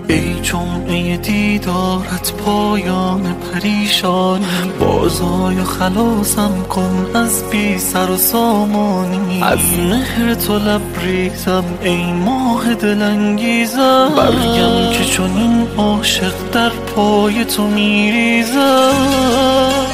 ای جمعه دیدارت پایان پریشانی، بازای خلاصم کن از بی سر و سامانی. از مهر تو لبریزم ای ماه دلانگیزم، برگم که چنین عاشق در پای تو میریزم.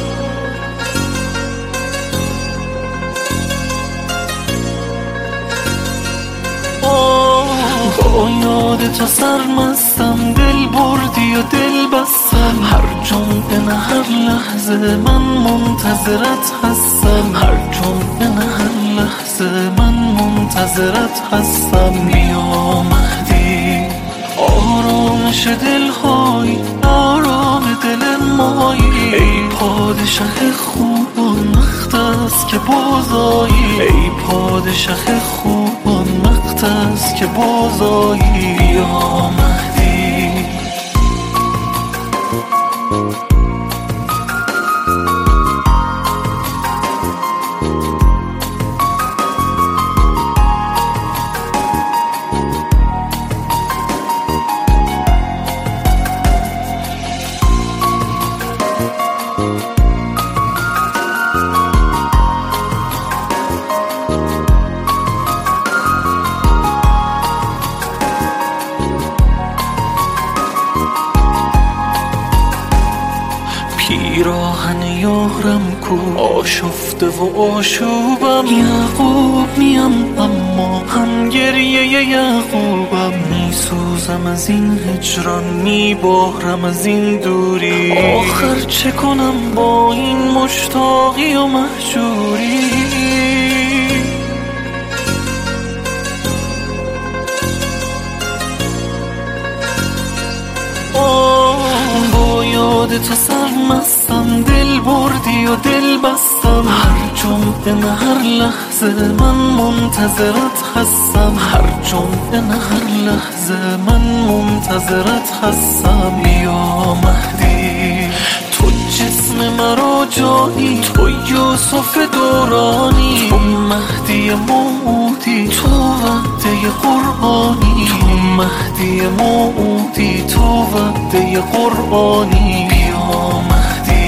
با یاد تو سرمستم، دل بردی و دل بستم. هر جمعه نه هر لحظه من منتظرت هستم، هر جمعه نه هر لحظه من منتظرت هستم. بیا مهدی آرامش دلهایی، آرام دل مایی. ای پادشه خوبان وقت است که بازایی، ای پادشه خوبان وقت است که بازایی. بیا مهدی پیراهن یارم کو آشفته و آشوبم. یعقوب میم اما هم گریه یعقوبم. میسوزم از این هجران، میبارم از این دوری. آخر چه کنم با این مشتاقی و مهجوری. با یاد تو سرمستم، دل بردی و دل بستم. هر جمعه نه هر لحظه من منتظرت هستم، هر جمعه نه هر لحظه من منتظرت هستم. بیا مهدی تو جسم مرا جانی، تو یوسف دورانی، تو مهدی موعودی، تو وعده قرآنی، تو مهدی موعودی، تو وعده قرآنی. بیا مهدی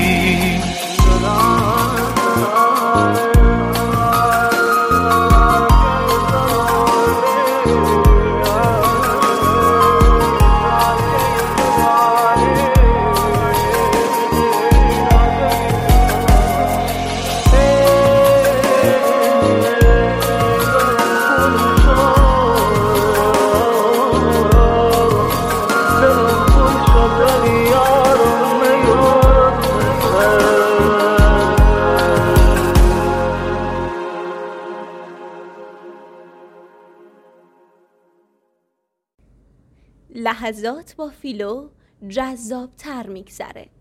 لحظات با فیلو جذاب‌تر میگذره.